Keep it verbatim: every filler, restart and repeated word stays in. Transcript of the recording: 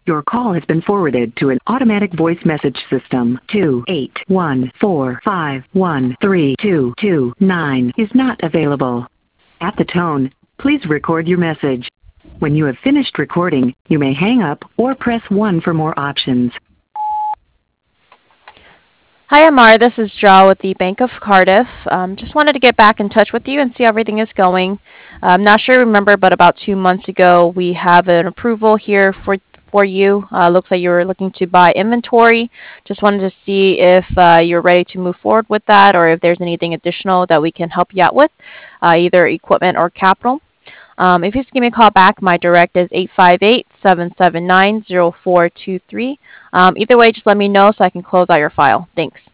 Your call has been forwarded to an automatic voice message system. two eight one four five one three two two nine is not available. At the tone, please record your message. When you have finished recording, you may hang up or press one for more options. Hi, Amar. This is Jo with the Bank of Cardiff. Um, just wanted to get back in touch with you and see how everything is going. I'm not sure you remember, but about two months ago, we have an approval here for for you. Uh, looks like you were looking to buy inventory. Just wanted to see if uh, you're ready to move forward with that, or if there's anything additional that we can help you out with, uh, either equipment or capital. Um, if you just give me a call back, my direct is eight five eight, seven seven nine, zero four two three. Um, either way, just let me know so I can close out your file. Thanks.